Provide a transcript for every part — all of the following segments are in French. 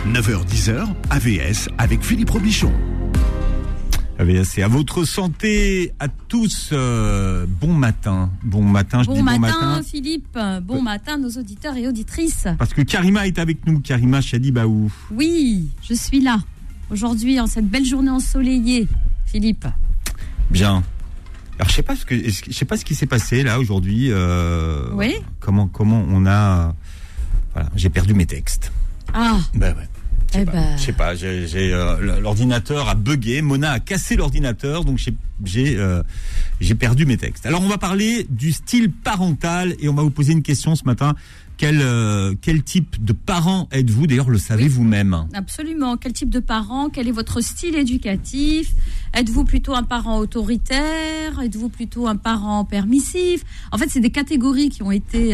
9h-10h, AVS avec Philippe Robichon. AVS, c'est à votre santé à tous. Bon matin. Bon matin, je dis bon matin. Philippe. Bon matin, nos auditeurs et auditrices. Parce que Karima est avec nous. Karima Chadibaou. Oui, je suis là. Aujourd'hui, en cette belle journée ensoleillée, Philippe. Bien. Alors, je sais pas ce qui s'est passé là aujourd'hui. Oui. Comment on a. Voilà, j'ai perdu mes textes. Ah. Ben ouais. Je sais pas. L'ordinateur a bugué. Mona a cassé l'ordinateur, donc j'ai perdu mes textes. Alors, on va parler du style parental et on va vous poser une question ce matin. Quel type de parent êtes-vous? D'ailleurs, le savez vous-même? Absolument. Quel type de parent? Quel est votre style éducatif? Êtes-vous plutôt un parent autoritaire? Êtes-vous plutôt un parent permissif? En fait, c'est des catégories qui ont été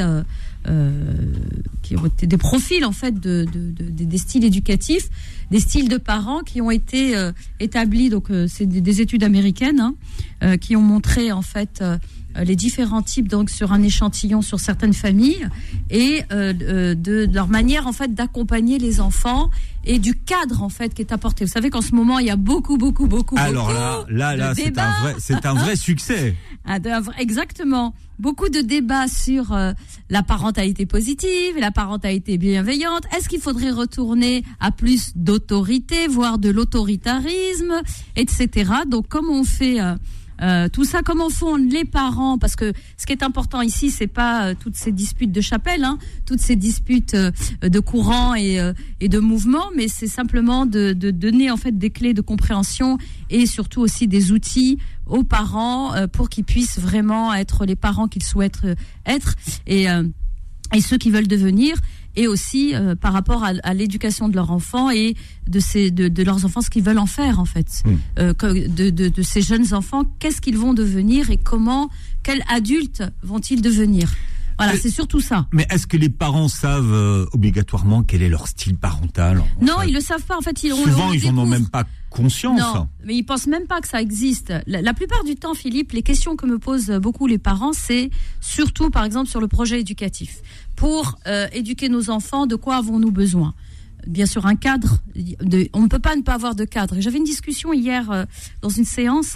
des profils en fait des styles éducatifs, des styles de parents qui ont été établis. Donc, c'est des études américaines qui ont montré en fait les différents types, donc sur un échantillon sur certaines familles et de leur manière en fait d'accompagner les enfants et du cadre en fait qui est apporté. Vous savez qu'en ce moment il y a beaucoup. Alors là, c'est un vrai succès. Exactement. Beaucoup de débats sur la parentalité positive, la parentalité bienveillante. Est-ce qu'il faudrait retourner à plus d'autorité, voire de l'autoritarisme, etc. Donc, comment on fait tout ça, comment font les parents? Parce que ce qui est important ici, c'est pas toutes ces disputes de chapelle, toutes ces disputes de courant et de mouvement, mais c'est simplement de donner en fait des clés de compréhension et surtout aussi des outils aux parents pour qu'ils puissent vraiment être les parents qu'ils souhaitent être et ceux qui veulent devenir. Et aussi par rapport à l'éducation de leurs enfants et de leurs enfants, ce qu'ils veulent en faire en fait, de ces jeunes enfants, qu'est-ce qu'ils vont devenir et quels adultes vont-ils devenir? Voilà, c'est surtout ça. Mais est-ce que les parents savent obligatoirement quel est leur style parental? Non, ils le savent pas. En fait, souvent, ils en ont même pas conscience. Non, mais ils pensent même pas que ça existe. La plupart du temps, Philippe, les questions que me posent beaucoup les parents, c'est surtout, par exemple, sur le projet éducatif. Pour éduquer nos enfants, de quoi avons-nous besoin? Bien sûr, un cadre. On ne peut pas ne pas avoir de cadre. J'avais une discussion hier dans une séance.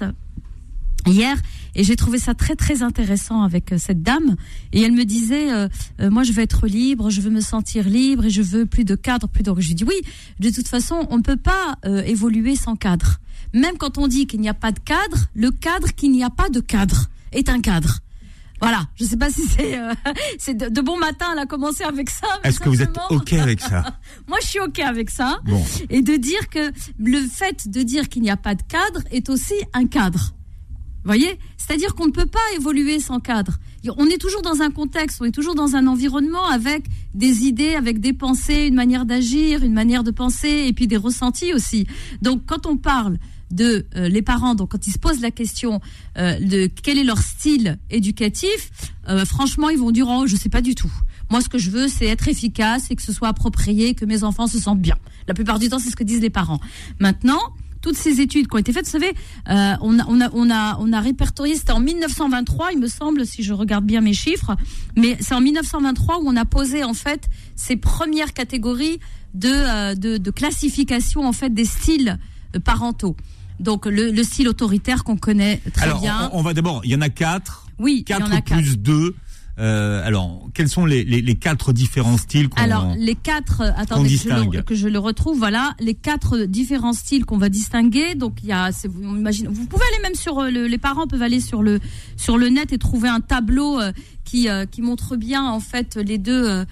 Et j'ai trouvé ça très très intéressant avec cette dame, et elle me disait moi je veux être libre, je veux me sentir libre et je veux plus de cadre, plus de... Je lui dis oui, de toute façon on ne peut pas évoluer sans cadre. Même quand on dit qu'il n'y a pas de cadre, le cadre qu'il n'y a pas de cadre est un cadre. Voilà, je sais pas si c'est de bon matin, elle a commencé avec ça. Est-ce que vous êtes OK avec ça? Moi, je suis OK avec ça. Bon. Et de dire que le fait de dire qu'il n'y a pas de cadre est aussi un cadre. Vous voyez? C'est-à-dire qu'on ne peut pas évoluer sans cadre. On est toujours dans un contexte, on est toujours dans un environnement avec des idées, avec des pensées, une manière d'agir, une manière de penser et puis des ressentis aussi. Donc, quand on parle de les parents, donc quand ils se posent la question de quel est leur style éducatif, franchement, ils vont dire « Oh, je sais pas du tout. Moi, ce que je veux, c'est être efficace et que ce soit approprié, que mes enfants se sentent bien. » La plupart du temps, c'est ce que disent les parents. Maintenant, toutes ces études qui ont été faites, vous savez, on a répertorié, c'était en 1923, il me semble, si je regarde bien mes chiffres, mais c'est en 1923 où on a posé en fait ces premières catégories de classification en fait des styles parentaux. Donc le style autoritaire qu'on connaît très bien. Alors on va d'abord, il y en a 4. Oui, 4 il y en a plus 2. Alors, quels sont les 4 différents styles qu'on Alors, les 4, attendez distingue. que je le retrouve, voilà, les 4 différents styles qu'on va distinguer. Donc, il y a, vous pouvez aller même sur, les parents peuvent aller sur le net et trouver un tableau qui montre bien, en fait, les deux,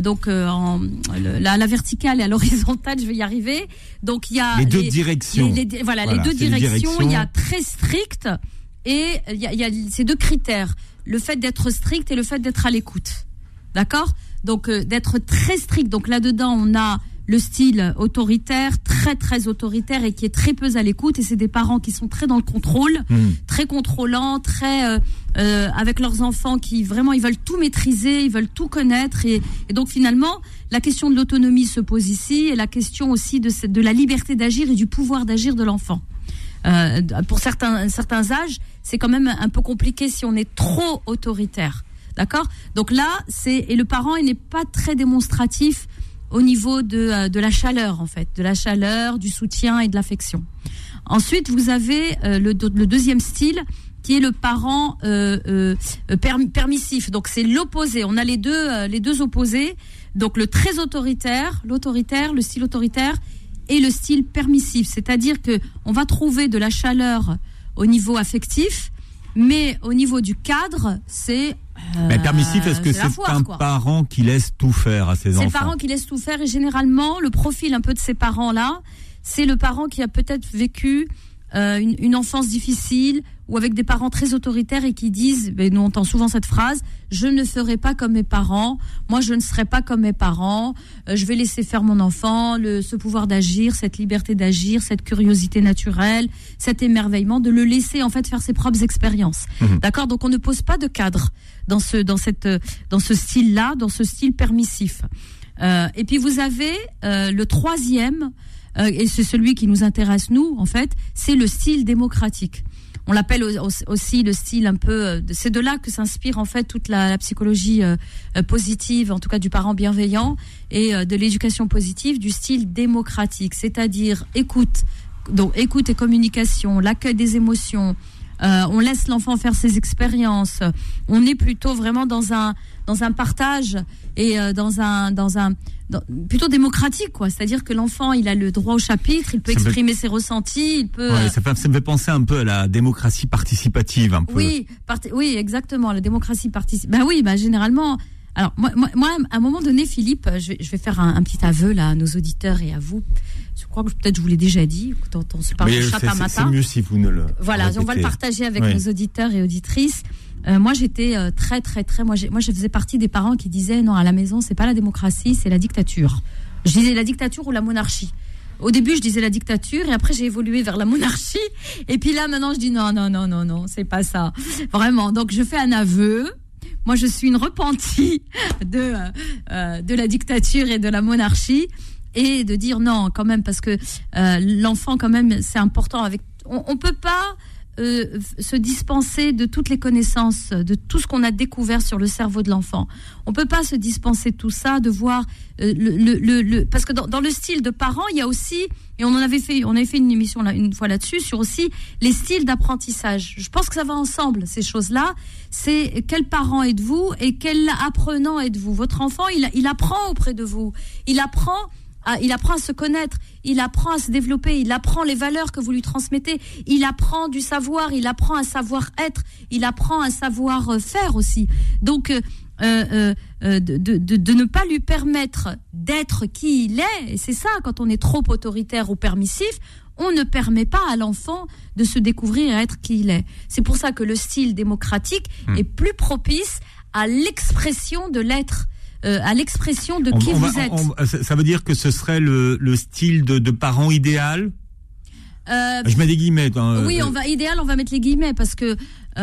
la verticale et à l'horizontale, je vais y arriver. Donc, il y a les deux directions. Les deux directions, il y a très strict et il y a ces 2 critères. Le fait d'être strict et le fait d'être à l'écoute. D'accord? Donc, d'être très strict. Donc, là-dedans, on a le style autoritaire, très, très autoritaire et qui est très peu à l'écoute. Et c'est des parents qui sont très dans le contrôle, très contrôlants, très avec leurs enfants qui, vraiment, ils veulent tout maîtriser, ils veulent tout connaître. Et donc, finalement, la question de l'autonomie se pose ici et la question aussi de la liberté d'agir et du pouvoir d'agir de l'enfant. Pour certains âges, c'est quand même un peu compliqué si on est trop autoritaire. D'accord? Donc là, et le parent, il n'est pas très démonstratif au niveau de la chaleur, en fait, de la chaleur, du soutien et de l'affection. Ensuite, vous avez le deuxième style, qui est le parent permissif. Donc c'est l'opposé. On a les deux opposés. Donc le très autoritaire, le style autoritaire, et le style permissif. C'est-à-dire que on va trouver de la chaleur au niveau affectif, mais au niveau du cadre, c'est permissif, est-ce que c'est un parent qui laisse tout faire à ses enfants ? C'est le parent qui laisse tout faire, et généralement le profil un peu de ces parents-là, c'est le parent qui a peut-être vécu une enfance difficile, ou avec des parents très autoritaires et qui disent, nous on entend souvent cette phrase, je ne ferai pas comme mes parents, moi je ne serai pas comme mes parents, je vais laisser faire mon enfant, ce pouvoir d'agir, cette liberté d'agir, cette curiosité naturelle, cet émerveillement, de le laisser en fait faire ses propres expériences. D'accord ? Donc on ne pose pas de cadre dans ce style-là, dans ce style permissif. Et puis vous avez le troisième, et c'est celui qui nous intéresse nous en fait, c'est le style démocratique. On l'appelle aussi le style un peu. C'est de là que s'inspire en fait toute la psychologie positive, en tout cas du parent bienveillant, et de l'éducation positive, du style démocratique, c'est-à-dire écoute et communication, l'accueil des émotions. On laisse l'enfant faire ses expériences. On est plutôt vraiment dans un partage et plutôt démocratique, quoi. C'est-à-dire que l'enfant, il a le droit au chapitre, il peut exprimer ses ressentis, il peut. Ouais, ça me fait penser un peu à la démocratie participative, un peu. Oui, exactement, la démocratie participative. Généralement. Alors moi, à un moment donné, Philippe, je vais faire un petit aveu là à nos auditeurs et à vous. Je crois que peut-être je vous l'ai déjà dit quand on se parle de chat par matin. C'est mieux si vous ne le. Voilà, répétez. On va le partager avec nos auditeurs et auditrices. Moi, j'étais très. Moi, je faisais partie des parents qui disaient non, à la maison, c'est pas la démocratie, c'est la dictature. Je disais la dictature ou la monarchie. Au début, je disais la dictature et après, j'ai évolué vers la monarchie. Et puis là, maintenant, je dis non, c'est pas ça. Vraiment. Donc, je fais un aveu. Moi, je suis une repentie de la dictature et de la monarchie, et de dire non, quand même, parce que l'enfant, quand même, c'est important. On peut pas se dispenser de toutes les connaissances, de tout ce qu'on a découvert sur le cerveau de l'enfant. On peut pas se dispenser de tout ça, de voir parce que dans le style de parents, il y a aussi, et on avait fait une émission une fois là-dessus, sur aussi les styles d'apprentissage. Je pense que ça va ensemble, ces choses-là. C'est quel parent êtes-vous et quel apprenant êtes-vous. Votre enfant, il apprend auprès de vous. Il apprend à se connaître, il apprend à se développer, il apprend les valeurs que vous lui transmettez, il apprend du savoir, il apprend un savoir-être, il apprend un savoir-faire aussi. Donc, de ne pas lui permettre d'être qui il est, et c'est ça, quand on est trop autoritaire ou permissif, on ne permet pas à l'enfant de se découvrir et à être qui il est. C'est pour ça que le style démocratique est plus propice à l'expression de l'être. À l'expression de qui vous êtes. Ça veut dire que ce serait le style de parent idéal. Je mets des guillemets. Oui, on va mettre les guillemets parce que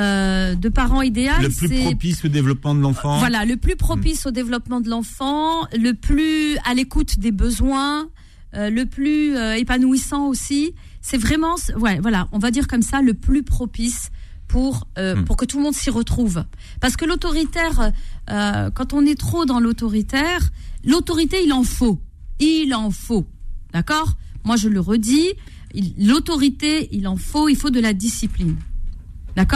de parent idéal, le plus propice au développement de l'enfant. Voilà, le plus propice au développement de l'enfant, le plus à l'écoute des besoins, le plus épanouissant aussi. C'est vraiment, voilà, on va dire comme ça, le plus propice pour que tout le monde s'y retrouve. Parce que l'autoritaire, quand on est trop dans l'autoritaire, l'autorité, il en faut. D'accord ? Moi, je le redis, l'autorité, il faut de la discipline. D'accord ?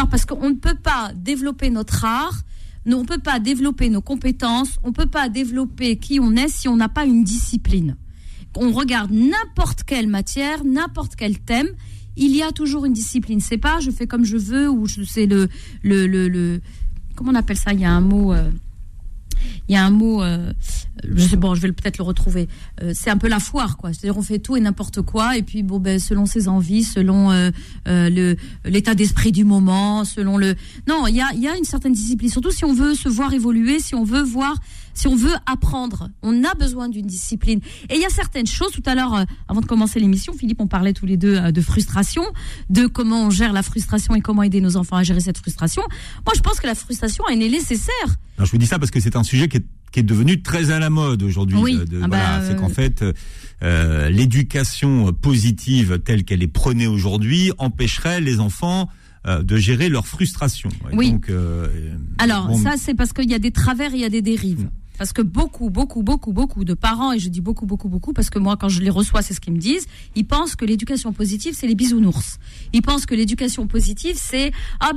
Parce qu'on ne peut pas développer notre art, on ne peut pas développer nos compétences, on ne peut pas développer qui on est si on n'a pas une discipline. On regarde n'importe quelle matière, n'importe quel thème, il y a toujours une discipline. C'est pas je fais comme je veux ou c'est le comment on appelle ça ? Il y a un mot. Je vais peut-être le retrouver. C'est un peu la foire, quoi. C'est-à-dire on fait tout et n'importe quoi, et puis selon ses envies, selon l'état d'esprit du moment, selon Non, il y a une certaine discipline. Surtout si on veut se voir évoluer, si on veut apprendre, on a besoin d'une discipline. Et il y a certaines choses. Tout à l'heure, avant de commencer l'émission, Philippe, on parlait tous les deux de frustration, de comment on gère la frustration et comment aider nos enfants à gérer cette frustration. Moi, je pense que la frustration est nécessaire. Alors, je vous dis ça parce que c'est un sujet qui est devenu très à la mode aujourd'hui. Oui. C'est qu'en fait, l'éducation positive telle qu'elle est prônée aujourd'hui empêcherait les enfants de gérer leur frustration. Et oui. Donc, alors, ça, c'est parce qu'il y a des travers et il y a des dérives. parce que beaucoup de parents, et je dis beaucoup, parce que moi, quand je les reçois, c'est ce qu'ils me disent, ils pensent que l'éducation positive, c'est les bisounours. Ils pensent que l'éducation positive, c'est,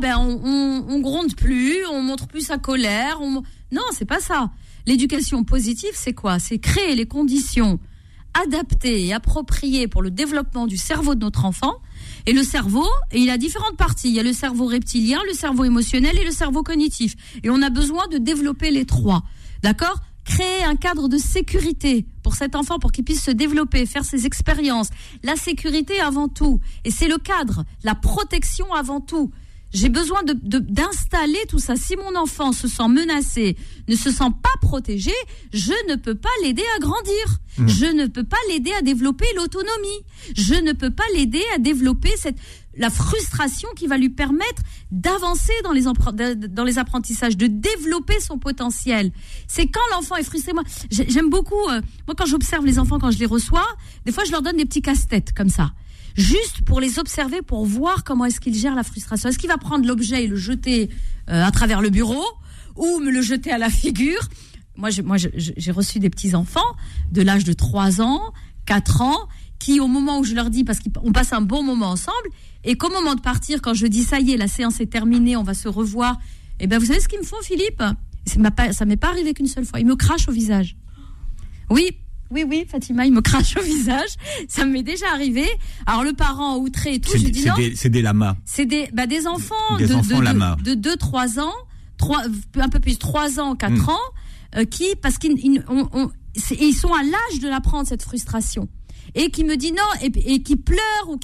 on gronde plus, on montre plus sa colère, non, c'est pas ça. L'éducation positive, c'est quoi? C'est créer les conditions adaptées et appropriées pour le développement du cerveau de notre enfant. Et le cerveau, il a différentes parties. Il y a le cerveau reptilien, le cerveau émotionnel et le cerveau cognitif. Et on a besoin de développer les trois. D'accord? Créer un cadre de sécurité pour cet enfant, pour qu'il puisse se développer, faire ses expériences. La sécurité avant tout. Et c'est le cadre. La protection avant tout. J'ai besoin d'installer tout ça. Si mon enfant se sent menacé, ne se sent pas protégé, je ne peux pas l'aider à grandir. Je ne peux pas l'aider à développer l'autonomie. Je ne peux pas l'aider à développer la frustration qui va lui permettre d'avancer dans les apprentissages, de développer son potentiel. C'est quand l'enfant est frustré. Moi, j'aime beaucoup, moi quand j'observe les enfants, quand je les reçois, des fois je leur donne des petits casse-têtes comme ça. Juste pour les observer, pour voir comment est-ce qu'il gère la frustration. Est-ce qu'il va prendre l'objet et le jeter à travers le bureau ou me le jeter à la figure? Moi, j'ai reçu des petits-enfants de l'âge de 3 ans, 4 ans, qui, au moment où je leur dis, parce qu'on passe un bon moment ensemble, et qu'au moment de partir, quand je dis, ça y est, la séance est terminée, on va se revoir, eh ben, vous savez ce qu'ils me font, Philippe? Ça m'est pas arrivé qu'une seule fois. Ils me crachent au visage. Oui, Fatima, il me crache au visage. Ça m'est déjà arrivé. Alors, le parent outré et tout, je dis non. C'est des lamas. C'est des enfants lamas. De 2-3 ans, un peu plus 3 ans, 4 ans, parce qu'ils sont à l'âge de l'apprendre, cette frustration. Et qui me dit non, et qui pleure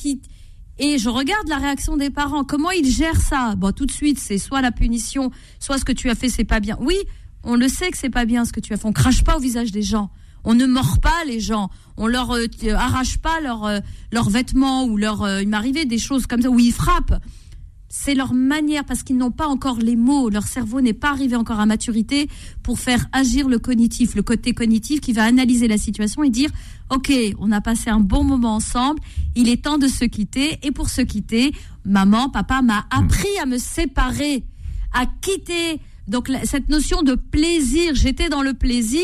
et je regarde la réaction des parents. Comment ils gèrent ça? Bon, tout de suite, c'est soit la punition, soit ce que tu as fait, c'est pas bien. Oui, on le sait que c'est pas bien ce que tu as fait. On crache pas au visage des gens. On ne mord pas les gens, on leur arrache pas leurs vêtements ou il m'est arrivé des choses comme ça où ils frappent. C'est leur manière, parce qu'ils n'ont pas encore les mots, leur cerveau n'est pas arrivé encore à maturité pour faire agir le cognitif, le côté cognitif qui va analyser la situation et dire OK, on a passé un bon moment ensemble, il est temps de se quitter, et pour se quitter, maman, papa m'a appris à me séparer, à quitter. Donc cette notion de plaisir, j'étais dans le plaisir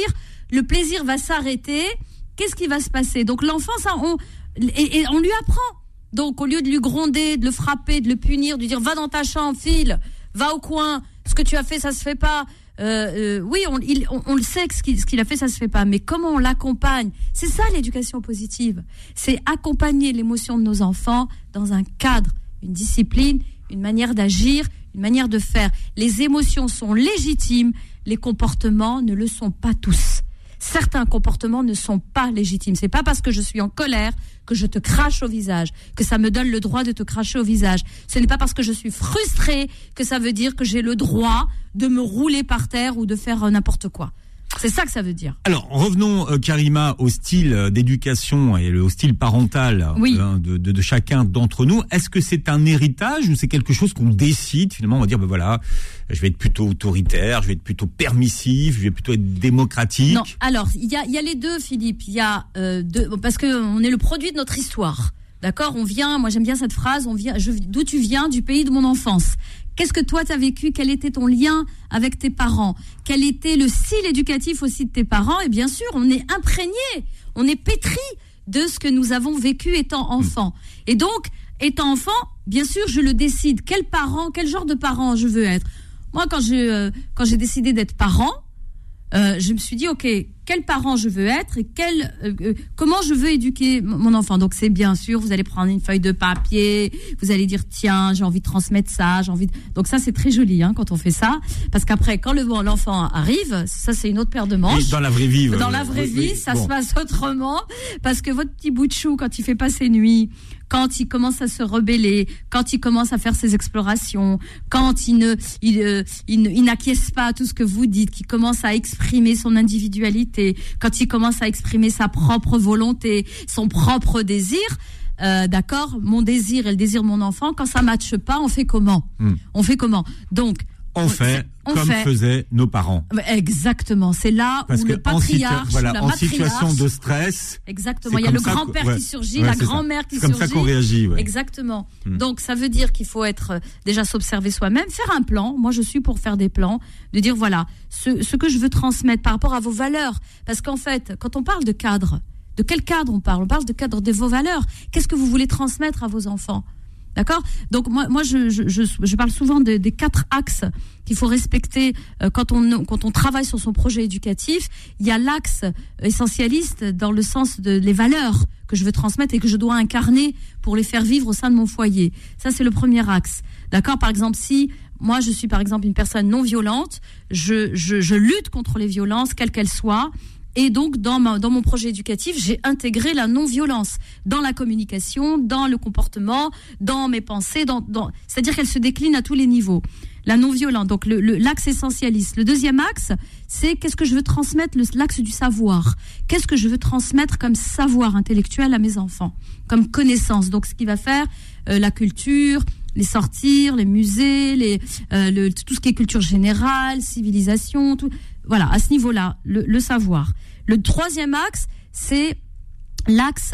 va s'arrêter. Qu'est-ce qui va se passer? Donc l'enfant, on lui apprend. Donc au lieu de lui gronder, de le frapper, de le punir, de lui dire va dans ta chambre, file, va au coin, ce que tu as fait, ça se fait pas. Oui, on le sait que ce qu'il a fait, ça se fait pas. Mais comment on l'accompagne? C'est ça l'éducation positive. C'est accompagner l'émotion de nos enfants dans un cadre, une discipline, une manière d'agir, une manière de faire. Les émotions sont légitimes, les comportements ne le sont pas tous. Certains comportements ne sont pas légitimes. C'est pas parce que je suis en colère que je te crache au visage, que ça me donne le droit de te cracher au visage. Ce n'est pas parce que je suis frustrée que ça veut dire que j'ai le droit de me rouler par terre ou de faire n'importe quoi. C'est ça que ça veut dire. Alors, revenons, Karima, au style d'éducation et au style parental de chacun d'entre nous. Est-ce que c'est un héritage ou c'est quelque chose qu'on décide? Finalement, on va dire, voilà, je vais être plutôt autoritaire, je vais être plutôt permissif, je vais plutôt être démocratique. Non, alors, il y a les deux, Philippe. Il y a parce que on est le produit de notre histoire. D'accord? Moi j'aime bien cette phrase, d'où tu viens? Du pays de mon enfance. Qu'est-ce que toi t'as vécu? Quel était ton lien avec tes parents? Quel était le style éducatif aussi de tes parents? Et bien sûr, on est imprégné, on est pétri de ce que nous avons vécu étant enfant. Et donc, étant enfant, bien sûr, je le décide. Quel genre de parent je veux être? Moi, quand j'ai décidé d'être parent, je me suis dit, OK, quel parent je veux être et comment je veux éduquer mon enfant. Donc c'est bien sûr, vous allez prendre une feuille de papier, vous allez dire tiens, j'ai envie de transmettre ça, donc ça c'est très joli quand on fait ça, parce qu'après quand l'enfant arrive, ça c'est une autre paire de manches. Et dans la vraie vie, ça se passe autrement, parce que votre petit bout de chou, quand il fait pas ses nuits, quand il commence à se rebeller, quand il commence à faire ses explorations, quand il n'acquiesce pas à tout ce que vous dites, qu'il commence à exprimer son individualité, quand il commence à exprimer sa propre volonté, son propre désir, d'accord, mon désir et le désir de mon enfant, quand ça matche pas, on fait comment? Donc, on fait comme faisaient nos parents. Exactement. C'est là où le patriarche, la en situation de stress. Exactement. Il y a le grand-père qui surgit, la grand-mère qui surgit. C'est comme ça qu'on réagit. Ouais. Exactement. Donc, ça veut dire qu'il faut être, déjà s'observer soi-même, faire un plan. Moi, je suis pour faire des plans, de dire, voilà, ce que je veux transmettre par rapport à vos valeurs. Parce qu'en fait, quand on parle de cadre, de quel cadre on parle? On parle de cadre de vos valeurs. Qu'est-ce que vous voulez transmettre à vos enfants? D'accord? Donc moi je parle souvent des 4 axes qu'il faut respecter quand on travaille sur son projet éducatif. Il y a l'axe essentialiste dans le sens de les valeurs que je veux transmettre et que je dois incarner pour les faire vivre au sein de mon foyer. Ça, c'est le premier axe. D'accord? Par exemple, si moi je suis par exemple une personne non violente, je lutte contre les violences, quelles qu'elles soient. Et donc, dans mon projet éducatif, j'ai intégré la non-violence dans la communication, dans le comportement, dans mes pensées, c'est-à-dire qu'elle se décline à tous les niveaux. La non-violence, donc l'axe essentialiste. Le deuxième axe, c'est qu'est-ce que je veux transmettre, l'axe du savoir. Qu'est-ce que je veux transmettre comme savoir intellectuel à mes enfants, comme connaissance. Donc, ce qui va faire la culture, les sortir, les musées, tout ce qui est culture générale, civilisation, tout. Voilà, à ce niveau-là, le savoir. Le troisième axe, c'est l'axe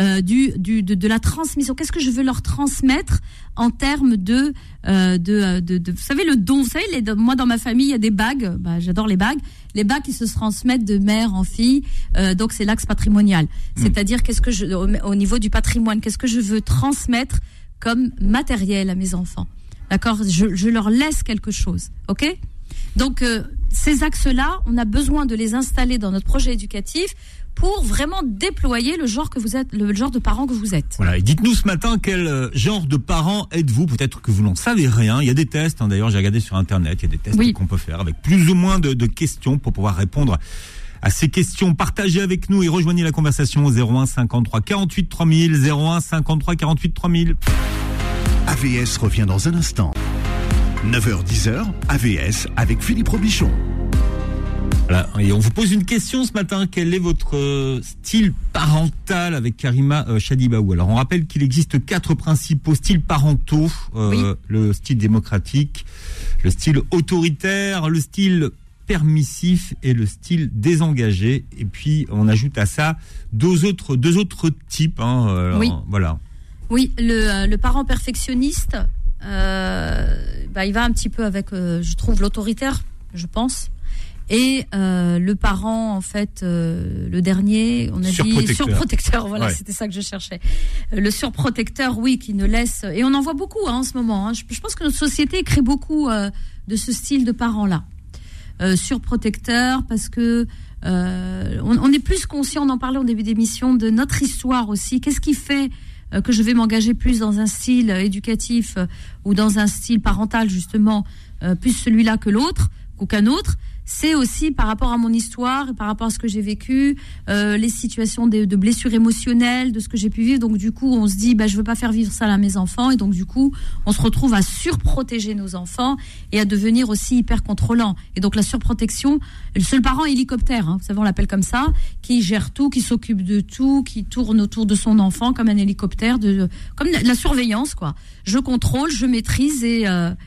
de la transmission. Qu'est-ce que je veux leur transmettre en termes de vous savez, le don. Vous savez, moi dans ma famille, il y a des bagues. J'adore les bagues. Les bagues qui se transmettent de mère en fille. Donc c'est l'axe patrimonial. C'est-à-dire au niveau du patrimoine, qu'est-ce que je veux transmettre comme matériel à mes enfants. D'accord? Je leur laisse quelque chose. Ok? Donc, ces axes-là, on a besoin de les installer dans notre projet éducatif pour vraiment déployer le genre que vous êtes, le genre de parent que vous êtes. Voilà. Et dites-nous ce matin quel genre de parent êtes-vous? Peut-être que vous n'en savez rien. Il y a des tests. D'ailleurs, j'ai regardé sur Internet. Il y a des tests qu'on peut faire avec plus ou moins de questions pour pouvoir répondre à ces questions. Partagez avec nous et rejoignez la conversation au 01 53 48 3000, 01 53 48 3000. AVS revient dans un instant. 9h-10h, AVS avec Philippe Robichon. Voilà, et on vous pose une question ce matin. Quel est votre style parental avec Karima Chadibaou? Alors, on rappelle qu'il existe 4 principaux styles parentaux. Le style démocratique, le style autoritaire, le style permissif et le style désengagé. Et puis, on ajoute à ça deux autres types. Voilà. Oui, le parent perfectionniste... il va un petit peu avec, je trouve, l'autoritaire, je pense. Et le parent, en fait, le dernier, on a dit surprotecteur. Voilà, C'était ça que je cherchais. Le surprotecteur, oui, qui ne laisse... Et on en voit beaucoup en ce moment. Je pense que notre société crée beaucoup de ce style de parent-là. Surprotecteur, parce que on est plus conscient, on en parlait au début d'émission, de notre histoire aussi. Qu'est-ce qui fait que je vais m'engager plus dans un style éducatif ou dans un style parental, justement, plus celui-là que l'autre, qu'aucun autre? C'est aussi par rapport à mon histoire et par rapport à ce que j'ai vécu, les situations de blessures émotionnelles, de ce que j'ai pu vivre. Donc du coup, on se dit, je veux pas faire vivre ça à mes enfants. Et donc du coup, on se retrouve à surprotéger nos enfants et à devenir aussi hyper contrôlant. Et donc la surprotection, le seul parent hélicoptère, vous savez, on l'appelle comme ça, qui gère tout, qui s'occupe de tout, qui tourne autour de son enfant comme un hélicoptère, comme la surveillance, quoi. Je contrôle, je maîtrise et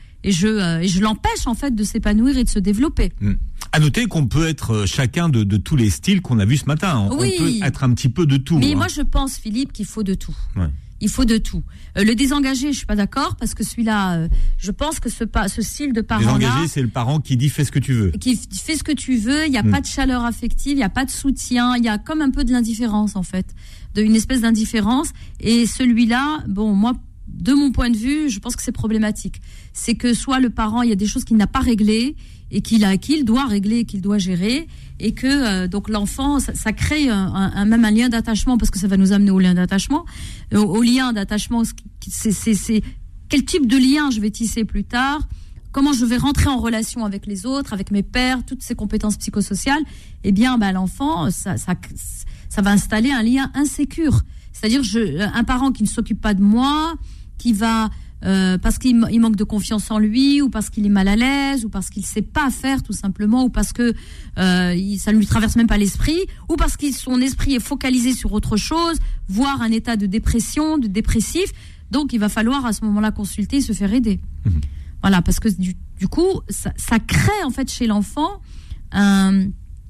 je l'empêche en fait de s'épanouir et de se développer. À noter qu'on peut être chacun de tous les styles qu'on a vus ce matin. On peut être un petit peu de tout. Mais moi je pense, Philippe, qu'il faut de tout. Ouais. Il faut de tout. Le désengagé, je suis pas d'accord parce que celui-là, je pense que ce style de parent-là. Désengagé, c'est le parent qui dit fais ce que tu veux. Qui fait ce que tu veux. Il y a pas de chaleur affective, il y a pas de soutien, il y a comme un peu de l'indifférence en fait, une espèce d'indifférence. Et celui-là, moi. De mon point de vue, je pense que c'est problématique. C'est que soit le parent, il y a des choses qu'il n'a pas réglées et qu'il doit régler, qu'il doit gérer, et que donc l'enfant, ça crée même un lien d'attachement, parce que ça va nous amener au lien d'attachement. Au lien d'attachement, c'est quel type de lien je vais tisser plus tard, comment je vais rentrer en relation avec les autres, avec mes pairs, toutes ces compétences psychosociales. Eh bien, l'enfant, ça va installer un lien insécure. C'est-à-dire un parent qui ne s'occupe pas de moi, qui va parce qu'il manque de confiance en lui, ou parce qu'il est mal à l'aise, ou parce qu'il sait pas faire tout simplement, ou parce que ça ne lui traverse même pas l'esprit, ou parce que son esprit est focalisé sur autre chose, voire un état de dépression, de dépressif. Donc il va falloir à ce moment-là consulter et se faire aider. Voilà, parce que du coup, ça crée en fait chez l'enfant un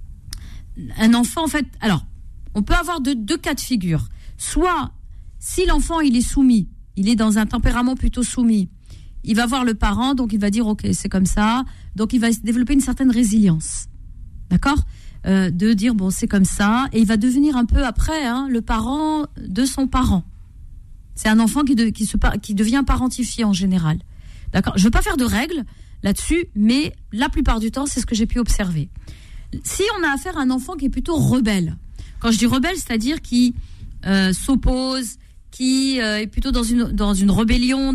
enfant en fait. Alors, on peut avoir deux cas de figure. Soit, si l'enfant il est soumis, il est dans un tempérament plutôt soumis, il va voir le parent, donc il va dire ok, c'est comme ça, donc il va développer une certaine résilience, d'accord, de dire bon c'est comme ça, et il va devenir un peu après le parent de son parent. C'est un enfant qui devient parentifié en général, d'accord. Je veux pas faire de règles là-dessus, mais la plupart du temps c'est ce que j'ai pu observer. Si on a affaire à un enfant qui est plutôt rebelle, quand je dis rebelle, c'est-à-dire qui s'oppose, qui est plutôt dans une rébellion,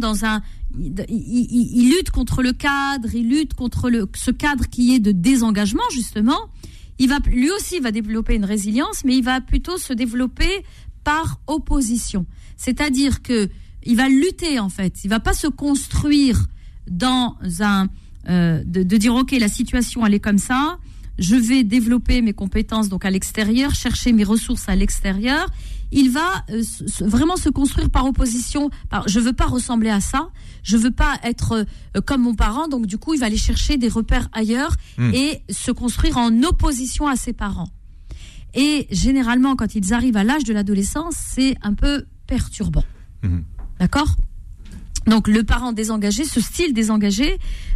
il lutte contre le cadre, il lutte contre ce cadre qui est de désengagement justement. Lui aussi va développer une résilience, mais il va plutôt se développer par opposition. C'est-à-dire que il va lutter en fait. Il va pas se construire dans de dire ok, la situation elle est comme ça. Je vais développer mes compétences donc à l'extérieur, chercher mes ressources à l'extérieur. Il va vraiment se construire par opposition. Je veux pas ressembler à ça. Je veux pas être comme mon parent. Donc du coup, il va aller chercher des repères ailleurs et se construire en opposition à ses parents. Et généralement, quand ils arrivent à l'âge de l'adolescence, c'est un peu perturbant. D'accord ? Donc le parent désengagé, ce style désengagé,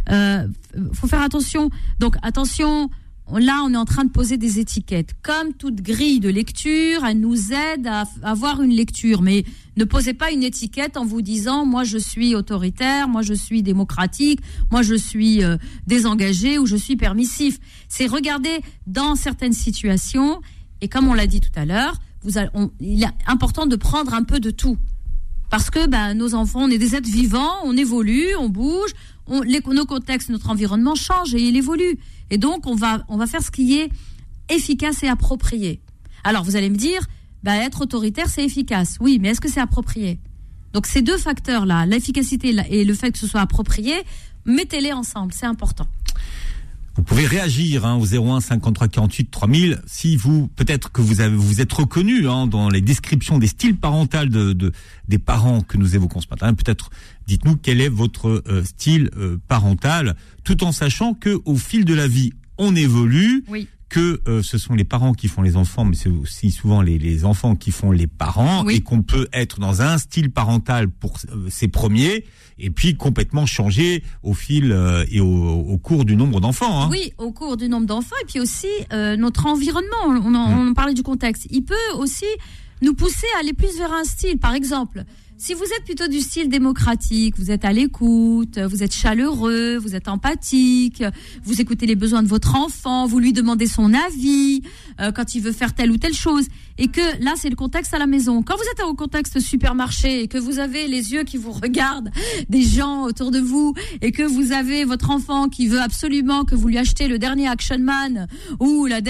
faut faire attention. Donc attention. Là, on est en train de poser des étiquettes. Comme toute grille de lecture, elle nous aide à avoir une lecture. Mais ne posez pas une étiquette en vous disant « moi, je suis autoritaire, moi, je suis démocratique, moi, je suis désengagé ou je suis permissif ». C'est regarder dans certaines situations. Et comme on l'a dit tout à l'heure, il est important de prendre un peu de tout. Parce que nos enfants, on est des êtres vivants, on évolue, on bouge, nos contextes, notre environnement change et il évolue. Et donc, on va faire ce qui est efficace et approprié. Alors, vous allez me dire, être autoritaire, c'est efficace. Oui, mais est-ce que c'est approprié ? Donc, ces deux facteurs-là, l'efficacité et le fait que ce soit approprié, mettez-les ensemble, c'est important. Vous pouvez réagir au 01 53 48 3000 si peut-être que vous êtes reconnu dans les descriptions des styles parentaux des parents que nous évoquons ce matin. Peut-être dites-nous quel est votre style parental, tout en sachant que au fil de la vie on évolue. Oui. Que ce sont les parents qui font les enfants, mais c'est aussi souvent les enfants qui font les parents, oui. Et qu'on peut être dans un style parental pour ses premiers, et puis complètement changer au fil et au cours du nombre d'enfants. Oui, au cours du nombre d'enfants, et puis aussi notre environnement, on parlait du contexte, il peut aussi nous pousser à aller plus vers un style, par exemple. Si vous êtes plutôt du style démocratique, vous êtes à l'écoute, vous êtes chaleureux, vous êtes empathique, vous écoutez les besoins de votre enfant, vous lui demandez son avis quand il veut faire telle ou telle chose, et que là c'est le contexte à la maison. Quand vous êtes au contexte supermarché et que vous avez les yeux qui vous regardent, des gens autour de vous, et que vous avez votre enfant qui veut absolument que vous lui achetez le dernier Action Man ou le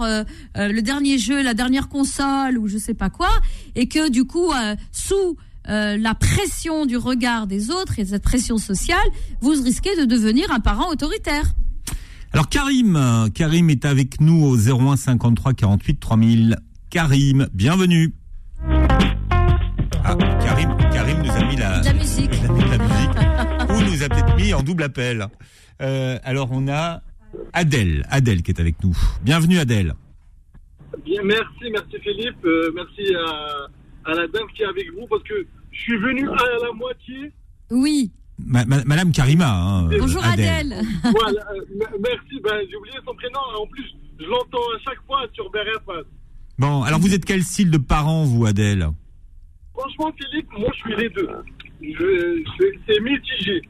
dernier jeu, la dernière console ou je sais pas quoi, et que du coup sous la pression du regard des autres et cette pression sociale, vous risquez de devenir un parent autoritaire. Alors Karim est avec nous au 01 53 48 3000. Karim, bienvenue. Karim nous a mis la musique. Ou nous a peut-être mis en double appel. Alors on a Adèle qui est avec nous. Bienvenue Adèle. Bien, merci Philippe, merci à la dame qui est avec vous, parce que je suis venu à la moitié. Oui. Madame Karima. Bonjour Adèle. Voilà, merci. J'ai oublié son prénom. En plus, je l'entends à chaque fois sur BRF. Bon, alors vous êtes quel style de parent, vous, Adèle ? Franchement, Philippe, moi, je suis les deux. C'est mitigé.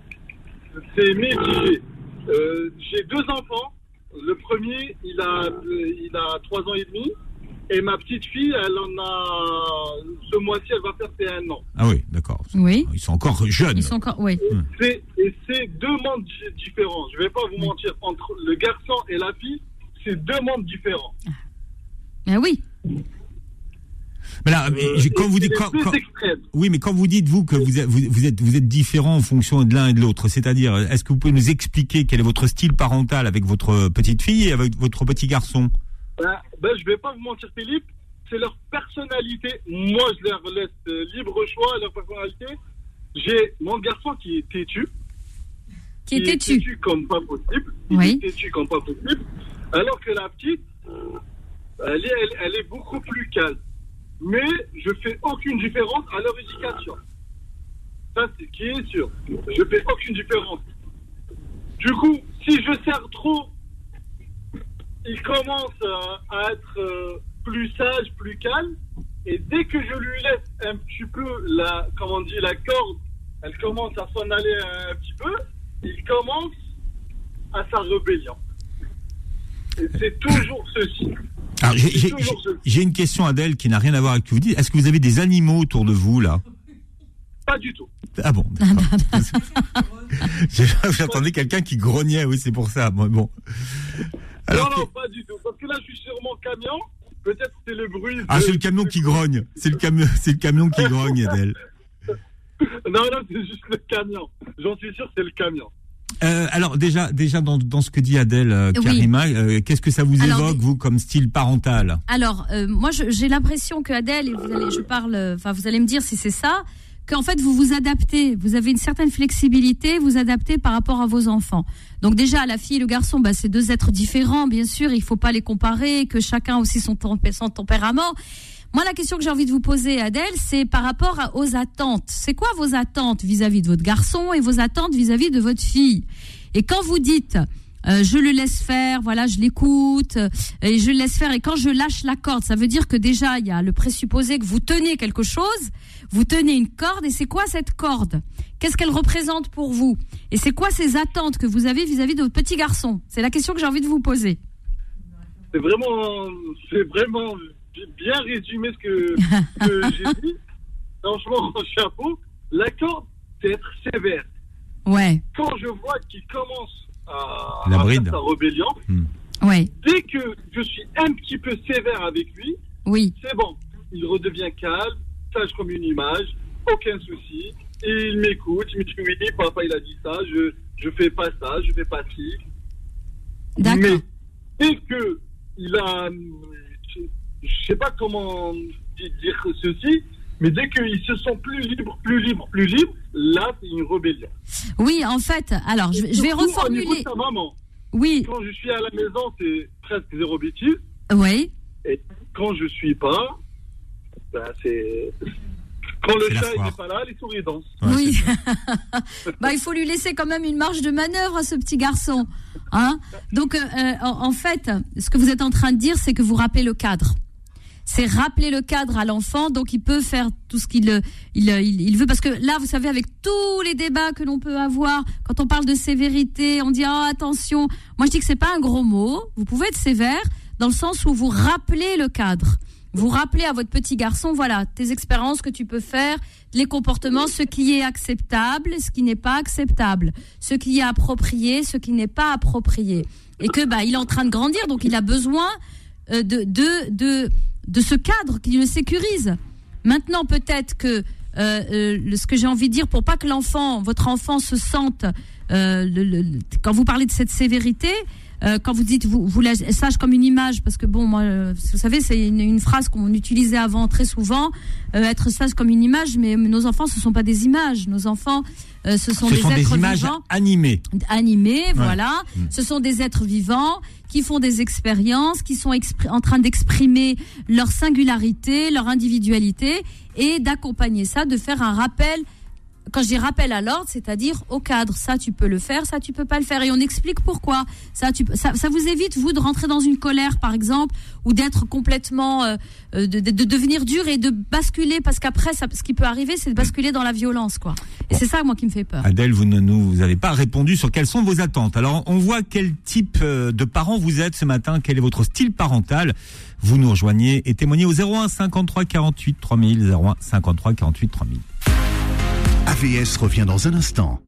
J'ai deux enfants. Le premier, il a 3 ans et demi. Et ma petite fille, elle en a, ce mois-ci, elle va faire ses 1 an. Ah oui, d'accord. Oui. Ils sont encore jeunes. Oui. Et c'est deux mondes différents. Je ne vais pas vous mentir. Entre le garçon et la fille, c'est deux mondes différents. Ah oui. Mais là, quand vous dites, oui, mais quand vous dites vous que vous êtes différents en fonction de l'un et de l'autre, c'est-à-dire, est-ce que vous pouvez nous expliquer quel est votre style parental avec votre petite fille et avec votre petit garçon ? Je vais pas vous mentir, Philippe, c'est leur personnalité. Moi, je leur laisse libre choix à leur personnalité. J'ai mon garçon qui est têtu. Qui est têtu comme pas possible. Oui. Il est têtu comme pas possible. Alors que la petite, elle est beaucoup plus calme. Mais je fais aucune différence à leur éducation. Ça, c'est ce qui est sûr. Je fais aucune différence. Du coup, si je serre trop, il commence à être plus sage, plus calme. Et dès que je lui laisse un petit peu la corde, elle commence à s'en aller un petit peu, il commence à sa rébellion. Et c'est toujours ceci. Alors, j'ai une question, Adèle, qui n'a rien à voir avec ce que vous dites. Est-ce que vous avez des animaux autour de vous, là? Pas du tout. Ah bon, j'entendais quelqu'un qui grognait, oui, c'est pour ça. Bon. Alors non, pas du tout. Parce que là, je suis sur mon camion. Peut-être c'est le bruit. C'est le camion qui grogne. C'est le camion qui grogne, Adèle. Non, c'est juste le camion. J'en suis sûr, c'est le camion. Alors déjà dans ce que dit Adèle, Karima, qu'est-ce que ça vous évoque, vous, comme style parental? Alors, moi, j'ai l'impression que Adèle, et vous allez me dire si c'est ça, qu'en fait, vous vous adaptez, vous avez une certaine flexibilité, vous adaptez par rapport à vos enfants. Donc déjà, la fille et le garçon, c'est deux êtres différents, bien sûr, il faut pas les comparer, que chacun a aussi son tempérament. Moi, la question que j'ai envie de vous poser, Adèle, c'est par rapport aux attentes. C'est quoi vos attentes vis-à-vis de votre garçon et vos attentes vis-à-vis de votre fille? Et quand vous dites, je le laisse faire, voilà, je l'écoute, et je le laisse faire, et quand je lâche la corde, ça veut dire que déjà, il y a le présupposé que vous tenez quelque chose, vous tenez une corde, et c'est quoi cette corde? Qu'est-ce qu'elle représente pour vous? Et c'est quoi ces attentes que vous avez vis-à-vis de votre petit garçon? C'est la question que j'ai envie de vous poser. C'est vraiment bien résumé ce que j'ai dit. Franchement, chapeau. La corde, c'est être sévère. Ouais. Quand je vois qu'il commence à faire sa rébellion, ouais. Dès que je suis un petit peu sévère avec lui, oui. C'est bon. Il redevient calme, sage comme une image, aucun souci. Et il m'écoute, il me dit oui, papa il a dit ça, je fais pas ça, je fais pas ci. D'accord. Mais dès que il a, je sais pas comment dire ceci, mais dès qu'ils se sont plus libres, là c'est une rébellion. Oui, en fait, alors je vais reformuler. Au niveau de sa maman. Oui. Quand je suis à la maison, c'est presque zéro bêtise. Oui. Et quand je suis pas, c'est... Quand le chat n'est pas là, les souris dansent. Ouais, oui. Il faut lui laisser quand même une marge de manœuvre à ce petit garçon. Hein? Donc, en fait, ce que vous êtes en train de dire, c'est que vous rappelez le cadre. C'est rappeler le cadre à l'enfant, donc il peut faire tout ce qu'il veut. Parce que là, vous savez, avec tous les débats que l'on peut avoir, quand on parle de sévérité, on dit attention. Moi, je dis que c'est pas un gros mot. Vous pouvez être sévère dans le sens où vous rappelez le cadre. Vous rappelez à votre petit garçon, voilà, tes expériences que tu peux faire, les comportements, ce qui est acceptable, ce qui n'est pas acceptable, ce qui est approprié, ce qui n'est pas approprié. Et que, il est en train de grandir, donc il a besoin de ce cadre qui le sécurise. Maintenant, peut-être que ce que j'ai envie de dire, pour pas que votre enfant se sente, quand vous parlez de cette sévérité, quand vous dites vous sage comme une image, parce que moi, vous savez, c'est une phrase qu'on utilisait avant très souvent, être sage comme une image, mais nos enfants, ce sont pas des images. Nos enfants, ce sont des êtres images vivants, animées, ouais. Voilà. Ce sont des êtres vivants qui font des expériences, qui sont en train d'exprimer leur singularité, leur individualité, et d'accompagner ça, de faire un rappel. Quand je dis rappel à l'ordre, c'est-à-dire au cadre. Ça, tu peux le faire, ça, tu peux pas le faire. Et on explique pourquoi. Ça vous évite, vous, de rentrer dans une colère, par exemple, ou d'être complètement, de devenir dur et de basculer, parce qu'après, ce qui peut arriver, c'est de basculer dans la violence, quoi. Et c'est ça, moi, qui me fait peur. Adèle, vous ne nous avez pas répondu sur quelles sont vos attentes. Alors, on voit quel type de parent vous êtes ce matin, quel est votre style parental. Vous nous rejoignez et témoignez au 01 53 48 3000, 01 53 48 3000. AVS revient dans un instant.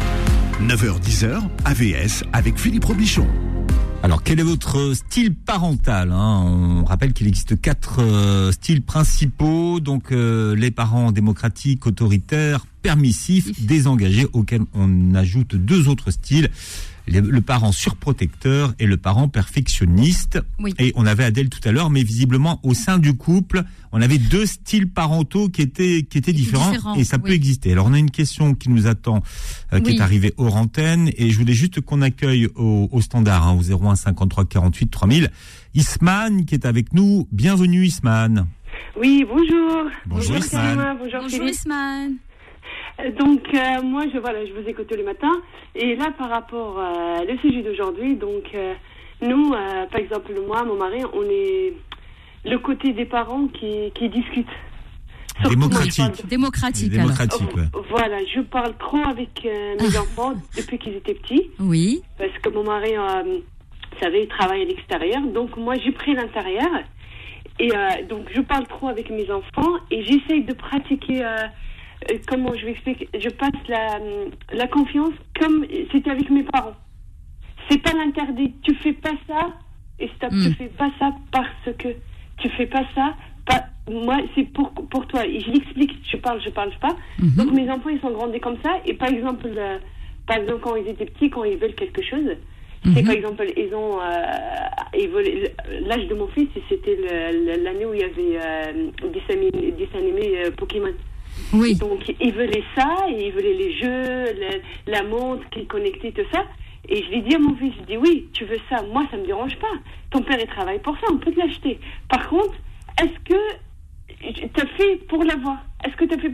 9h-10h, AVS avec Philippe Robichon. Alors, quel est votre style parental, hein? On rappelle qu'il existe 4 styles principaux, donc les parents démocratiques, autoritaires, permissifs, désengagés, auxquels on ajoute 2 autres styles, le parent surprotecteur et le parent perfectionniste. Oui. Et on avait Adèle tout à l'heure, mais visiblement au sein du couple, on avait deux styles parentaux qui étaient différents et ça peut exister. Alors on a une question qui nous attend, qui est arrivée hors antenne, et je voulais juste qu'on accueille au standard, au 01 53 48 3000, Isman qui est avec nous. Bienvenue Isman. Oui, bonjour. Bonjour Isman. Bonjour Isman. Donc moi je vous écoute tous les matins, et là par rapport au sujet d'aujourd'hui, donc nous par exemple moi, mon mari, on est le côté des parents qui discutent. Démocratique. Ouais. Voilà, je parle trop avec mes enfants depuis qu'ils étaient petits. Oui. Parce que mon mari, vous savez, il travaille à l'extérieur, donc moi j'ai pris l'intérieur, et donc je parle trop avec mes enfants et j'essaye de pratiquer. Comment je vais expliquer? Je passe la confiance comme c'était avec mes parents. C'est pas l'interdit. Tu fais pas ça et stop. Tu fais pas ça parce que tu fais pas ça. Moi, c'est pour toi. Et je l'explique. Je parle pas. Donc mes enfants, ils sont grandis comme ça. Et par exemple, quand ils étaient petits, quand ils veulent quelque chose, c'est par exemple, ils veulent l'âge de mon fils, c'était l'année où il y avait dessin animé Pokémon. Oui. Donc, ils voulaient ça, et ils voulaient les jeux, la montre qui est connectée, tout ça. Et je lui dis à mon fils, je dis, oui, tu veux ça, moi, ça me dérange pas. Ton père, il travaille pour ça, on peut te l'acheter. Par contre, est-ce que t'as fait pour l'avoir? Est-ce que t'as fait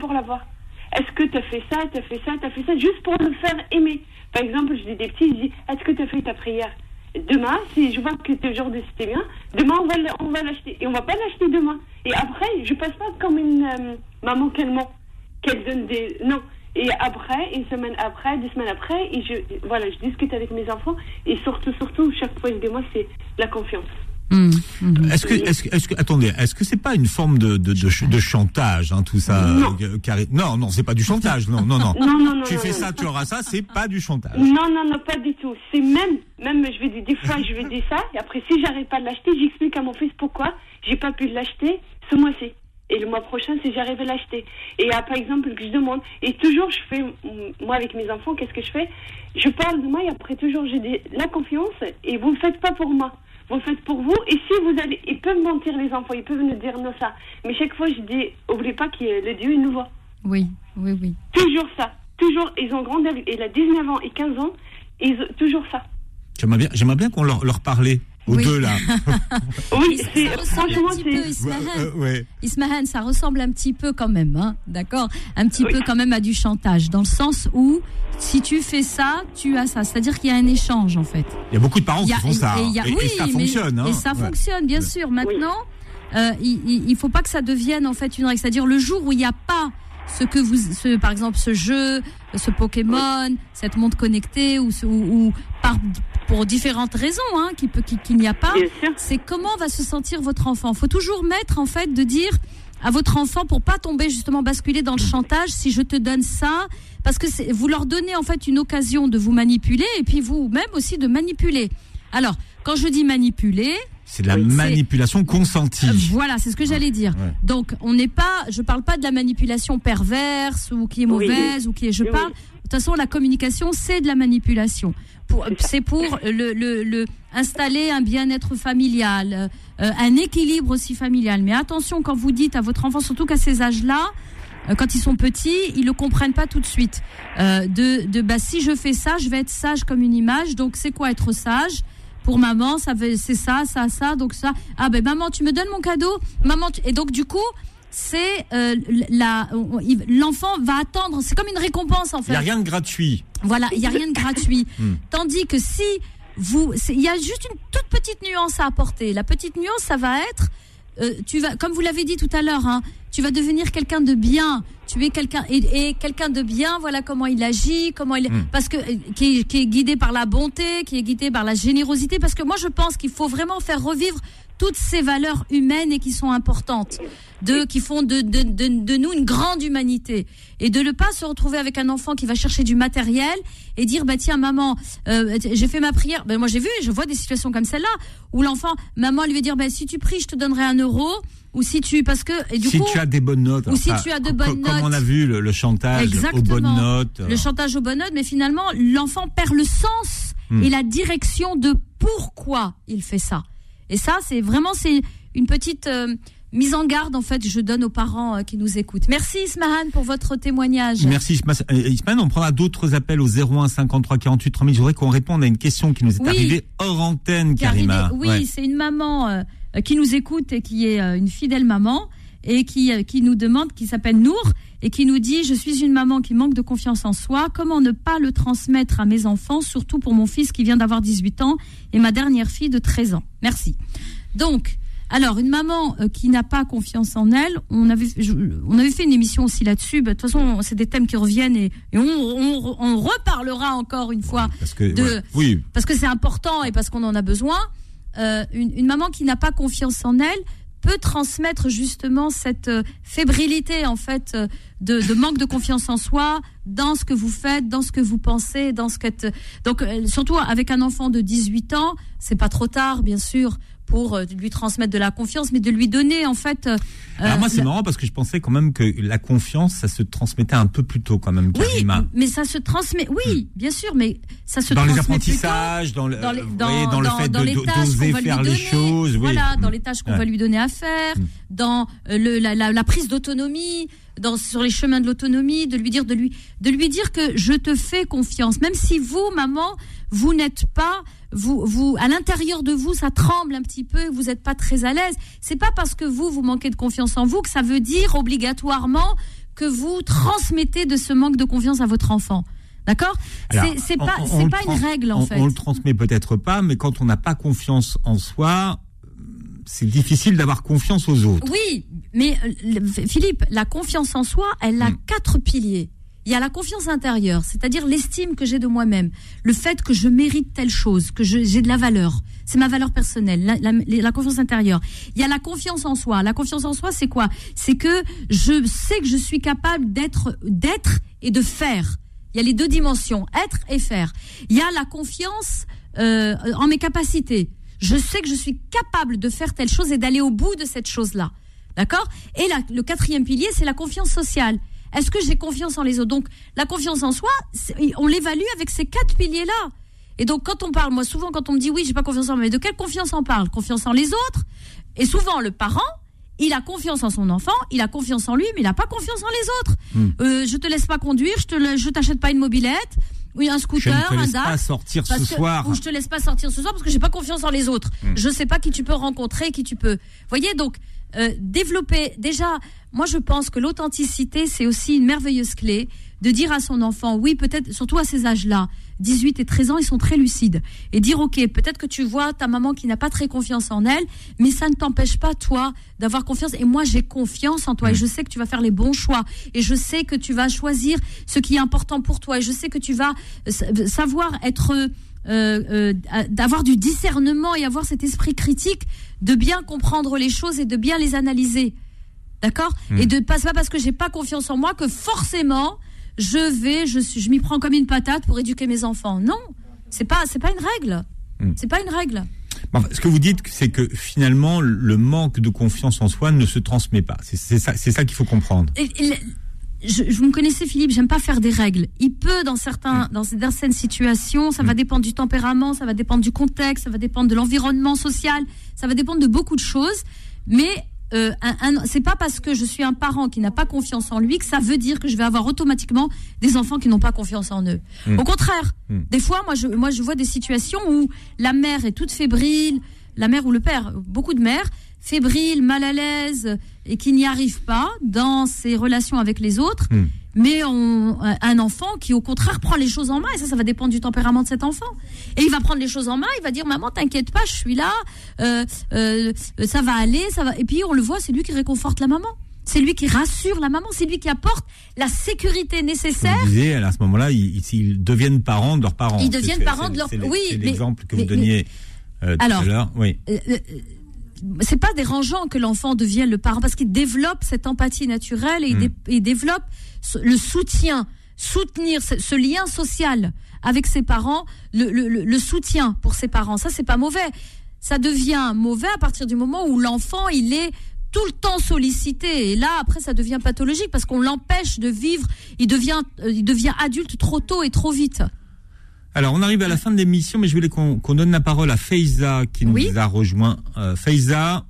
ça, juste pour le faire aimer? Par exemple, je dis des petits, je dis, est-ce que t'as fait ta prière? Demain, si je vois que aujourd'hui c'était bien, demain on va l'acheter. Et on va pas l'acheter demain. Et après, je passe pas comme une maman qu'elle donne des... Non. Et après, une semaine après, 2 semaines après, et je discute avec mes enfants. Et surtout, chaque fois, je dis, moi, c'est la confiance. Est-ce que c'est pas une forme de chantage, tout ça? Non, c'est pas du chantage. Non. Tu fais ça, tu auras ça, c'est pas du chantage. Non, pas du tout. C'est même, je vais dire, des fois, je vais dire ça, et après, si j'arrive pas à l'acheter, j'explique à mon fils pourquoi j'ai pas pu l'acheter ce mois-ci. Et le mois prochain, si j'arrive à l'acheter. Et par exemple, je demande, et toujours, je fais, moi, avec mes enfants, qu'est-ce que je fais? Je parle de moi, et après, toujours, j'ai la confiance, et vous le faites pas pour moi. Vous le faites pour vous, et si vous allez, ils peuvent mentir, les enfants, ils peuvent nous dire non ça. Mais chaque fois, je dis, n'oubliez pas que le Dieu, il nous voit. Oui. Toujours ça. Toujours, ils ont grandi, il a 19 ans et 15 ans, et toujours ça. J'aimerais bien qu'on leur parlait. Aux deux, là. Oui, franchement, c'est... Ismahan, ça ressemble un petit peu quand même, d'accord? Un petit peu quand même à du chantage, dans le sens où, si tu fais ça, tu as ça. C'est-à-dire qu'il y a un échange, en fait. Il y a beaucoup de parents qui font ça. Et ça fonctionne. Et ça fonctionne, bien sûr. Maintenant, il faut pas que ça devienne, en fait, une règle. C'est-à-dire, le jour où il n'y a pas par exemple, ce jeu, ce Pokémon, cette montre connectée, pour différentes raisons, qu'il n'y a pas, c'est comment va se sentir votre enfant. Il faut toujours mettre, en fait, de dire à votre enfant, pour pas tomber, justement, basculer dans le chantage, si je te donne ça, parce que vous leur donnez, en fait, une occasion de vous manipuler, et puis vous-même aussi de manipuler. Alors, quand je dis manipuler... C'est de la manipulation consentie. Voilà, c'est ce que j'allais dire. Ouais. Donc, je parle pas de la manipulation perverse ou qui est mauvaise ou qui est. De toute façon, la communication, c'est de la manipulation. C'est pour installer un bien-être familial, un équilibre aussi familial. Mais attention, quand vous dites à votre enfant, surtout qu'à ces âges-là, quand ils sont petits, ils le comprennent pas tout de suite. Si je fais ça, je vais être sage comme une image. Donc, c'est quoi être sage? Pour maman, c'est ça, donc ça. Ah ben maman, tu me donnes mon cadeau, maman. Et donc du coup, c'est l'enfant va attendre. C'est comme une récompense en fait. Il y a rien de gratuit. Voilà, il y a rien de gratuit. Tandis que si il y a juste une toute petite nuance à apporter. La petite nuance, ça va être, comme vous l'avez dit tout à l'heure, tu vas devenir quelqu'un de bien. Tu es quelqu'un et quelqu'un de bien. Voilà comment il agit, parce que qui est guidé par la bonté, qui est guidé par la générosité. Parce que moi, je pense qu'il faut vraiment faire revivre toutes ces valeurs humaines et qui sont importantes, qui font de nous une grande humanité. Et de ne pas se retrouver avec un enfant qui va chercher du matériel et dire, tiens, maman, j'ai fait ma prière. Moi, je vois des situations comme celle-là, où l'enfant, maman lui va dire, si tu pries, je te donnerai 1 euro. Ou si tu as des bonnes notes, ou si tu as de bonnes notes, comme on a vu le chantage aux bonnes notes, le chantage aux bonnes notes, mais finalement l'enfant perd le sens et la direction de pourquoi il fait ça. Et ça, c'est une petite mise en garde en fait. Je donne aux parents qui nous écoutent. Merci Ismahan pour votre témoignage. Merci Ismahan. On prendra d'autres appels au 01 53 48 3000. Je voudrais qu'on réponde à une question qui nous est arrivée hors antenne, Karima. C'est une maman qui nous écoute et qui est une fidèle maman et qui nous demande, qui s'appelle Nour et qui nous dit: je suis une maman qui manque de confiance en soi, comment ne pas le transmettre à mes enfants, surtout pour mon fils qui vient d'avoir 18 ans et ma dernière fille de 13 ans. Merci. Donc, alors une maman qui n'a pas confiance en elle, on avait fait une émission aussi là-dessus. De toute façon, c'est des thèmes qui reviennent et on reparlera encore une fois parce que c'est important et parce qu'on en a besoin. Une maman qui n'a pas confiance en elle peut transmettre justement cette fébrilité en fait de manque de confiance en soi dans ce que vous faites, dans ce que vous pensez, donc surtout avec un enfant de 18 ans, c'est pas trop tard bien sûr pour lui transmettre de la confiance, mais de lui donner en fait. Alors moi c'est marrant parce que je pensais quand même que la confiance ça se transmettait un peu plus tôt quand même. Karima. Oui, mais ça se transmet. Oui, bien sûr, mais ça se dans transmet les apprentissages, dans le fait d'oser faire les choses. Voilà, dans les tâches qu'on va lui donner à faire, dans la prise d'autonomie, sur les chemins de l'autonomie, de lui dire que je te fais confiance, même si vous, maman, vous n'êtes pas. Vous, à l'intérieur de vous, ça tremble un petit peu, vous n'êtes pas très à l'aise. C'est pas parce que vous manquez de confiance en vous que ça veut dire obligatoirement que vous transmettez de ce manque de confiance à votre enfant. D'accord ? C'est pas une règle en fait. On le transmet peut-être pas, mais quand on n'a pas confiance en soi, c'est difficile d'avoir confiance aux autres. Oui, mais Philippe, la confiance en soi, elle a 4 piliers. Il y a la confiance intérieure, c'est-à-dire l'estime que j'ai de moi-même, le fait que je mérite telle chose, que j'ai de la valeur, c'est ma valeur personnelle, la confiance intérieure. Il y a la confiance en soi. La confiance en soi, c'est quoi ? C'est que je sais que je suis capable d'être et de faire. Il y a les 2 dimensions, être et faire. Il y a la confiance en mes capacités. Je sais que je suis capable de faire telle chose et d'aller au bout de cette chose-là. D'accord ? Et le 4e pilier, c'est la confiance sociale. Est-ce que j'ai confiance en les autres ? Donc, la confiance en soi, on l'évalue avec ces 4 piliers-là. Et donc, quand on parle, moi, souvent, quand on me dit, oui, j'ai pas confiance en moi, mais de quelle confiance on parle ? Confiance en les autres. Et souvent, le parent, il a confiance en son enfant, il a confiance en lui, mais il n'a pas confiance en les autres. Je te laisse pas conduire, je t'achète pas une mobilette, ou un scooter, un DAF. Je ne te laisse pas sortir ce soir. Ou je te laisse pas sortir ce soir parce que j'ai pas confiance en les autres. Je sais pas qui tu peux rencontrer, qui tu peux. Voyez, donc, développer, déjà, moi je pense que l'authenticité, c'est aussi une merveilleuse clé de dire à son enfant, oui, peut-être, surtout à ces âges-là, 18 et 13 ans, ils sont très lucides. Et dire, ok, peut-être que tu vois ta maman qui n'a pas très confiance en elle, mais ça ne t'empêche pas, toi, d'avoir confiance. Et moi, j'ai confiance en toi et je sais que tu vas faire les bons choix. Et je sais que tu vas choisir ce qui est important pour toi. Et je sais que tu vas savoir être... d'avoir du discernement et avoir cet esprit critique de bien comprendre les choses et de bien les analyser, d'accord ? Et c'est pas parce que j'ai pas confiance en moi que forcément je m'y prends comme une patate pour éduquer mes enfants. Non, c'est pas une règle. C'est pas une règle. Ce que vous dites, c'est que finalement le manque de confiance en soi ne se transmet pas. C'est ça qu'il faut comprendre. Vous me connaissez, Philippe, j'aime pas faire des règles. Il peut, dans certaines situations, ça va dépendre du tempérament, ça va dépendre du contexte, ça va dépendre de l'environnement social, ça va dépendre de beaucoup de choses. Mais c'est pas parce que je suis un parent qui n'a pas confiance en lui que ça veut dire que je vais avoir automatiquement des enfants qui n'ont pas confiance en eux. Au contraire, des fois, moi je vois des situations où la mère est toute fébrile, la mère ou le père, beaucoup de mères, fébrile, mal à l'aise et qui n'y arrive pas dans ses relations avec les autres, mais un enfant qui au contraire prend les choses en main, et ça va dépendre du tempérament de cet enfant. Et il va prendre les choses en main, il va dire maman t'inquiète pas, je suis là, ça va aller, ça va. Et puis on le voit, c'est lui qui réconforte la maman. C'est lui qui rassure la maman, c'est lui qui apporte la sécurité nécessaire. Vous disiez, à ce moment-là, ils deviennent parents de leurs parents. Ils deviennent parents de leurs parents. Oui, c'est l'exemple que vous donniez tout à l'heure. Oui. c'est pas dérangeant que l'enfant devienne le parent parce qu'il développe cette empathie naturelle et il développe le soutien, soutenir ce lien social avec ses parents, le soutien pour ses parents. Ça, c'est pas mauvais. Ça devient mauvais à partir du moment où l'enfant, il est tout le temps sollicité. Et là, après, ça devient pathologique parce qu'on l'empêche de vivre. Il devient adulte trop tôt et trop vite. Alors, on arrive à la fin de l'émission, mais je voulais qu'on donne la parole à Faiza qui nous a rejoint. Faiza,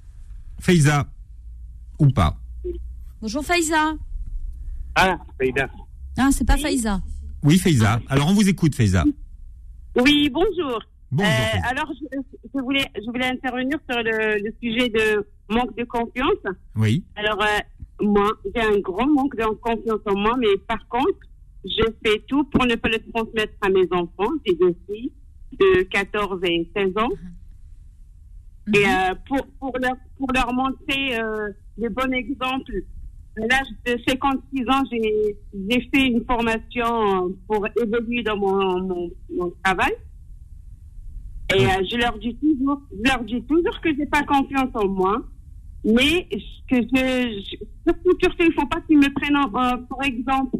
ou pas? Bonjour Faiza. Ah, Faiza. Ah, c'est pas Faiza. Oui, Faiza. Alors, on vous écoute, Faiza. Oui, bonjour. Bonjour. Alors, je voulais intervenir sur le sujet de manque de confiance. Oui. Alors, moi, j'ai un grand manque de confiance en moi, mais par contre, je fais tout pour ne pas le transmettre à mes enfants. J'ai deux filles de 14 et 16 ans. Et pour leur montrer le bon exemple, à l'âge de 56 ans, j'ai fait une formation pour évoluer dans mon travail. Et je leur dis toujours que j'ai pas confiance en moi, mais que surtout, il faut pas qu'ils me prennent pour exemple.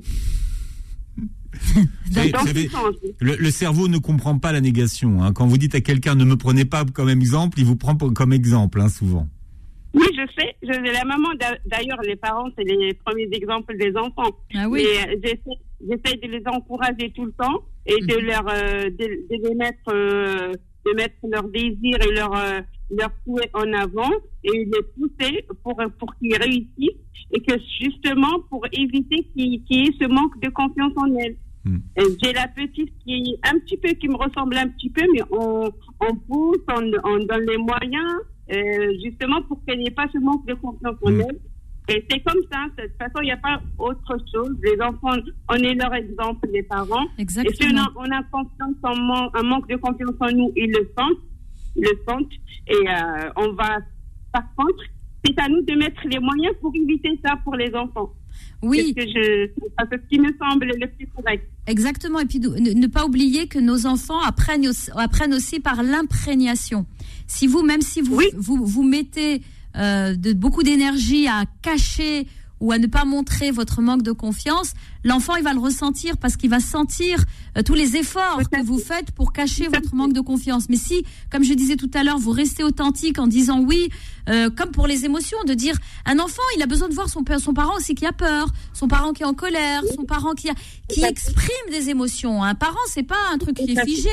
Le cerveau ne comprend pas la négation. Hein. Quand vous dites à quelqu'un ne me prenez pas comme exemple, il vous prend comme exemple, hein, souvent. Oui, je sais. La maman, d'ailleurs, les parents, c'est les premiers exemples des enfants. Ah oui. Et j'essaie de les encourager tout le temps et de les mettre, de mettre leurs désirs et leurs souhaits en avant et les pousser pour qu'ils réussissent et que justement pour éviter qu'il y ait ce manque de confiance en elles. J'ai la petite qui me ressemble un petit peu, mais on pousse, on donne les moyens justement pour qu'elle n'ait pas ce manque de confiance en elle. Et c'est comme ça. De toute façon, il n'y a pas autre chose. Les enfants, on est leur exemple, les parents. Exactement. Et si on a confiance un manque de confiance en nous, ils le sentent. Et on va, par contre, c'est à nous de mettre les moyens pour éviter ça pour les enfants. Oui. C'est ce qui me semble le plus correct. Exactement. Et puis ne pas oublier que nos enfants apprennent aussi par l'imprégnation. Même si vous mettez beaucoup d'énergie à cacher ou à ne pas montrer votre manque de confiance, l'enfant il va le ressentir parce qu'il va sentir tous les efforts que vous faites pour cacher votre manque de confiance. Mais si, comme je disais tout à l'heure, vous restez authentique en disant oui, comme pour les émotions, de dire un enfant il a besoin de voir son parent aussi qui a peur, son parent qui est en colère, son parent qui exprime des émotions. Un parent c'est pas un truc qui est figé.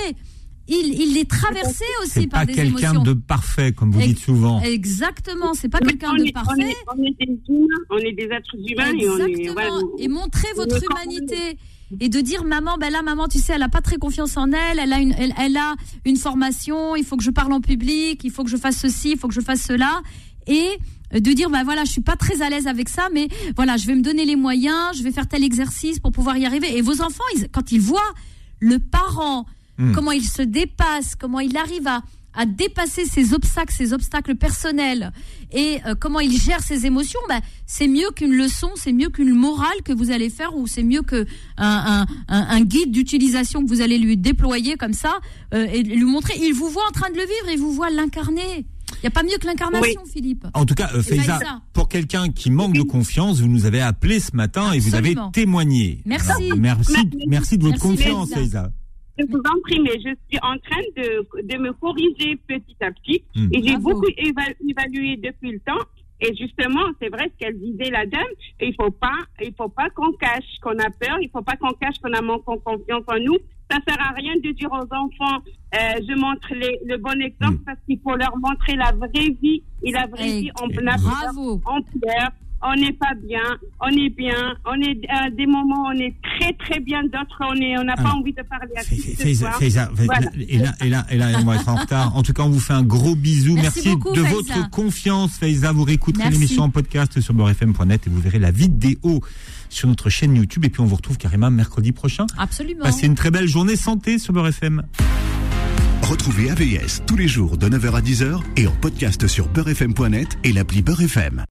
Il est traversé aussi par des émotions. C'est pas quelqu'un de parfait, comme vous dites souvent. Exactement, c'est pas quelqu'un de parfait. On est des humains, on est des êtres humains. Exactement. Et montrer votre humanité. Et de dire, maman, maman, tu sais, elle a pas très confiance en elle. Elle a une formation. Il faut que je parle en public. Il faut que je fasse ceci. Il faut que je fasse cela. Et de dire, je suis pas très à l'aise avec ça, mais voilà, je vais me donner les moyens. Je vais faire tel exercice pour pouvoir y arriver. Et vos enfants, quand ils voient le parent, comment il se dépasse, comment il arrive à dépasser ses obstacles personnels et comment il gère ses émotions, c'est mieux qu'une leçon, c'est mieux qu'une morale que vous allez faire ou c'est mieux que un guide d'utilisation que vous allez lui déployer comme ça et lui montrer. Il vous voit en train de le vivre, il vous voit l'incarner. Il n'y a pas mieux que l'incarnation, Philippe. En tout cas, Faiza, pour quelqu'un qui manque de confiance, vous nous avez appelé ce matin. Absolument. Et vous avez témoigné. Merci. Merci de votre confiance, Faiza. Je vous en prie, mais je suis en train de me corriger petit à petit. Et j'ai beaucoup évalué depuis le temps. Et justement, c'est vrai ce qu'elle disait, la dame. Il faut pas qu'on cache qu'on a peur. Il faut pas qu'on cache qu'on a manque de confiance en nous. Ça sert à rien de dire aux enfants, je montre le bon exemple parce qu'il faut leur montrer la vraie vie. Et la vraie vie, on a peur, on pleure. On n'est pas bien, on est bien, on est à des moments on est très très bien, d'autres on n'a pas envie de parler à qui que ce soit. Faiza, voilà. Et là, on va être en retard. En tout cas, on vous fait un gros bisou. Merci beaucoup, de votre confiance, Faiza. Vous réécouterez l'émission en podcast sur beurrefm.net et vous verrez la vidéo sur notre chaîne YouTube. Et puis on vous retrouve carrément mercredi prochain. Absolument. Passez une très belle journée santé sur Beurre FM. Retrouvez AVS tous les jours de 9h à 10h et en podcast sur beurrefm.net et l'appli Beurre FM.